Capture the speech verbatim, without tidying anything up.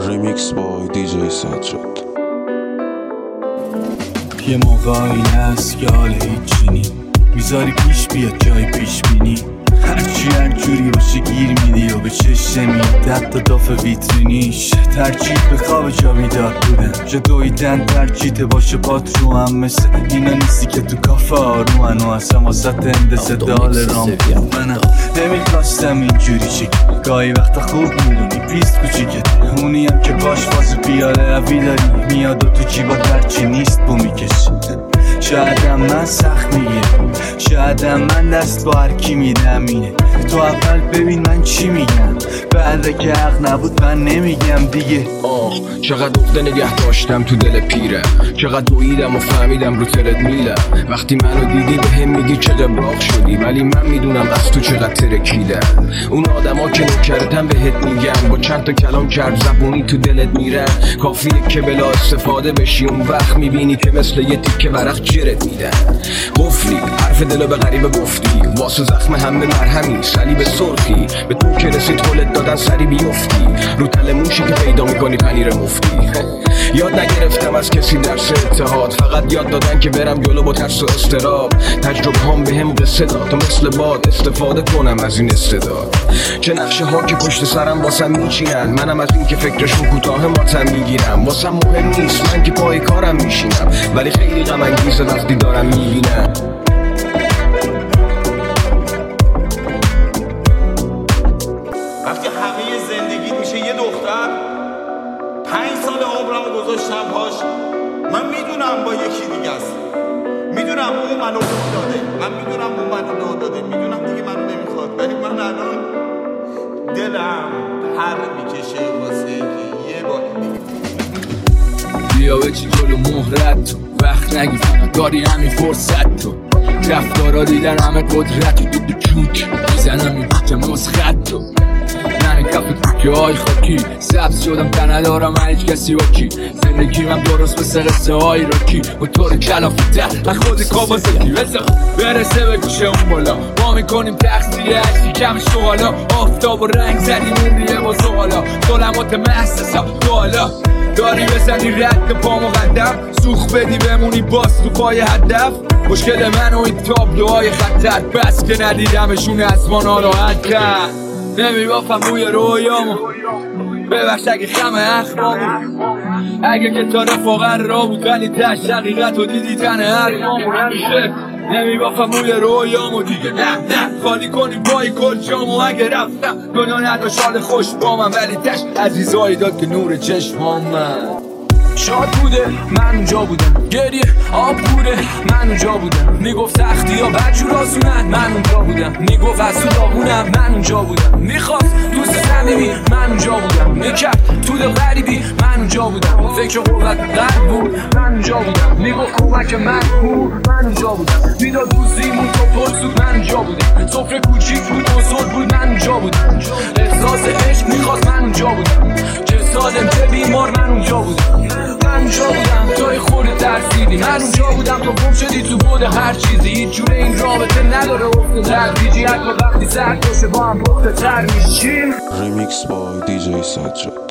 ریمیکس بای دیجی سجاد. یه موقعی هست که حال هیچی نی میذاری پیش بیاد جای پیش بینی، هرچی هر جوری باشه گیر میدی و به چشم میدد تا داف ویترینیش. ترجیح به خواب جا بیدار بودن، جا دویدن ترجیح باشه پات رو هم مثل اینا نیستی که تو کافه آرومن و اصلا واسط اندسه دال رام منم نمیخواستم اینجوری شکل. گاهی وقتا خوب میدونی پیست کوچیکت اونی هم که باش واسه پیاله عوی داری میاد و تو جیبات هرچی نیست بو میکشی. شایدم من سخت میگیرم، شایدم من دست با هرکی میدم اینه. تو اول ببین من چی میگم، بعده که حق نبود من نمیگم دیگه. آه چقدر اخته نگه داشتم تو دل پیره، چقدر دویدم و فهمیدم رو ترد میلم. وقتی منو دیدی به هم میگی چه قبراق شدی، ولی من میدونم از تو چقدر ترکیدم. اون آدم ها که نکردن بهت میگم، با چند تا کلام کرد زبونی تو دلت میرن. کافیه که بلا استفاده بشی، اون وقت میبینی که مثل یه تیکه ورق جرت میدن. قفلی حرف دلو به غریبه گفتی، واسه زخم همه مرهمی صلیب سرخی. به تو که رسید حولت دادن سری بیفتی، رو تل موشی که پیدا میکنی پنیر مفتی. یاد نگرفتم از کسی درس اتحاد، فقط یاد دادن که برم جلو با ترس و استراب. تجربه هم به هم قصه داد تا مثل باد استفاده کنم از این استعداد. چه نقشه ها که پشت سرم واسم میچینن، منم از این که فکرشون کوتاه ماتم میگیرم. واسم مهم نیست من که پای کارم میشینم، ولی خیلی غم انگیزه وقتی دارم میبینم. وقتی همه زندگیت میشه یه دختر، پنج سال عمرمو گذاشتم پاش، من میدونم با یکی دیگه است، میدونم اون منو دو داده، من میدونم اون منو دو داده، میدونم دیگه منو نمیخواد، ولی من الان دلم پر میکشه واسه که یه بار دیگه بیا بچی جلو مهرت تو، وقت نگی فقط داری همین فرصت تو. رفتارا دیدن همه قدرت تو، دو چوک میزنم میبوچم مسخط تو. من کف کوکه های خاکی سبز شدم تا ندارم هیچ کسی با کی. زندگی من درست مثل قصه های راکی، موتور کلافته من خودی کابا زدی بزا برسه به گوشه اون بالا. ما میکنیم تقصیه هشتی کم شوالا، آفتاب و رنگ زدیم اون ریه با زوالا. ظلمات محسسا تو حالا داری بزنی رد پا مقدم، سوخ بدی بمونی باز تو پای هدف. مشکل من و این تابلوهای خطر، بس که ندیدمشون اسمان ها راحت کرد. نمیبافم روی رویامو، ببخش اگه خم اخمامو، اگه که تا رفاقر را بود ولی تش حقیقت و دیدی تن حرفامو. نمیشه نمیبافم روی رویامو دیگه، نه نه خالی کنی بای کل جامو. اگه رفتم دنیا نداشت حال خوش با من، ولی تش عزیزایی داد که نور چشمام من. شاد بوده من اونجا بودم، گریه آب بوده من اونجا بودم. میگفت سختی ها بدجور آسونن من اونجا بودم. میگفت از تو داغونم من اونجا بودم. میخواست دوست صمیمی من اونجا بودم. میکرد تو دل غریبی من اونجا بودم. فکر قوت قلب بود من اونجا بودم. میگفت کمک من بود من اونجا بودم. میداد دوزیمون تو پرسود من اونجا بودم. سفره کوچیک بود بزرگ بود من اونجا بودم. احساس عشق میخواست من اونجا بودم. چه سالم چه بیمار من اونجا بودم. من اونجا بودم توی خود ترسیدی، من اونجا بودم تو گم شدی تو بود هر چیزی. هیچ جوره این رابطه نداره افت تدریجی، حتی وقتی سر باشه با هم پخته تر میشیم. ریمیکس بای دیجی سجاد.